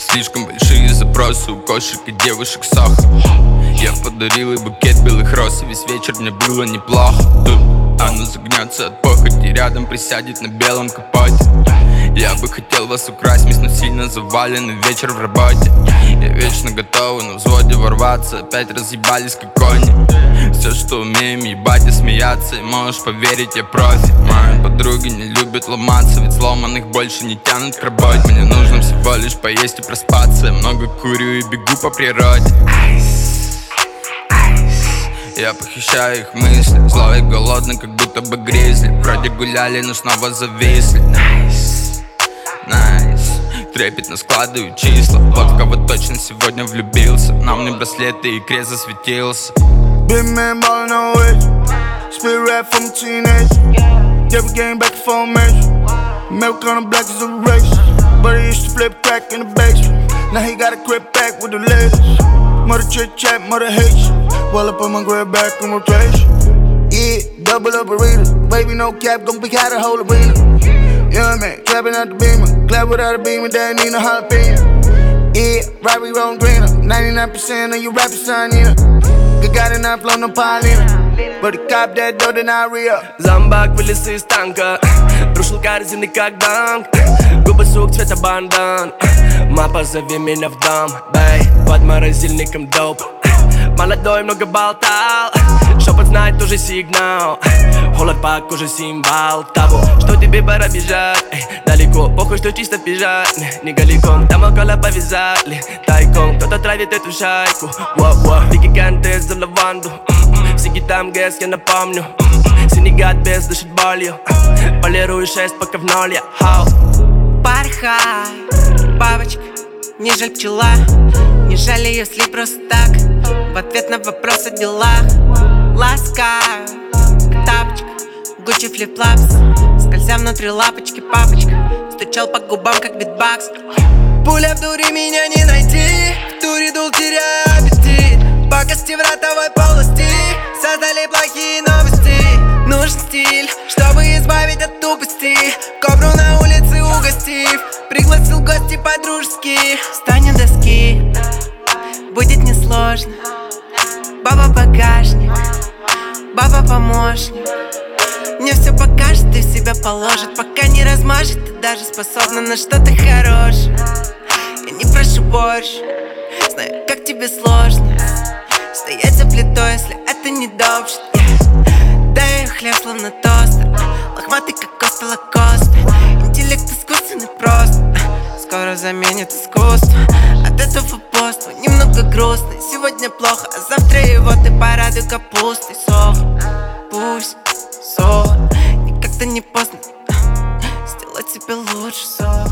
Слишком большие запросы у кошек и девушек сахар. Я подарил ей букет белых роз, и весь вечер мне было неплохо. Тут она загнется от похоти, рядом присядет на белом капоте. Я бы хотел вас украсть, но сильно заваленный вечер в работе. Я вечно готовый на взводе ворваться, опять разъебались как кони. Все, что умеем, ебать и смеяться, и можешь поверить, я профи. Мои подруги не любят ломаться, ведь сломанных больше не тянут к работе. Мне нужно всего лишь поесть и проспаться, я много курю и бегу по природе. Я похищаю их мысли, злой и голодный, как будто бы гризли. Вроде гуляли, но снова зависли. Найс, трепетно складываю числа. Вот в кого точно сегодня влюбился. На мне браслеты и крест засветился. Big man ballin' on edge. Spit rap from a teenage. Yeah, we game back and forth measure. Milk on the black is a race. But he used to flip crack in the basement. Now he got a crib back with the ladies. Mother chit chat, mother hates. Well, I put my grab back in rotation. Yeah, double up arena. Baby, no cap, gon' be out the whole arena. Yeah, man, clapping out the beamer. Clap without a beamer, that ain't no jalapeno. Yeah, right, we roll greener. 99% of you rappers sign in. Good God, and I flow no Paulina. But the cop that door, then I re-up. Зомбак вылез из танка, рушил корзины как данк. Губы сук цвета бандан. Мапа, зови меня в дом, бэй. Под морозильником доп. Молодой много болтал, шепот знает уже сигнал. Холод по коже символ того, что тебе пора бежать. Далеко, похуй, что чисто в пижаме. Не голиком, там около повязали. Тайком, кто-то травит эту шайку. Дикий контест за лаванду. Всякий там гэс, я напомню. Синий гад без дышит болью. Полирую 6, пока в ноль я хау. Порхай, бабочка, не жаль пчела. Не жаль ее слить просто так. В ответ на вопрос о делах. Ласкаю, как тапочка, Гуччи флип-флапс. Скользя внутри лапочки, папочка стучал по губам, как битбакс. Пуля в дуре, меня не найти. В туре дул, теряя аппетит. По кости в ротовой полости создали плохие новости. Нужен стиль, чтобы избавить от тупости. Кобру на улице угостив, пригласил гости по-дружески. Встань у доски, будет несложно. Баба багажник, баба помощник. Мне все покажет и в себя положит. Пока не размажет, ты даже способна на что-то хорошее. Я не прошу больше, знаю, как тебе сложно стоять за плитой, если это не добшит. Дай хлеб, словно тостер. Лохматый, как Коста Лакоста. Интеллект искусственный просто. Скоро заменит искусство. От этого поста немного грустно. Сегодня плохо, а завтра его ты порадуй капустой. Сох, пусть сон. Никогда не поздно сделать себе лучше. Сох.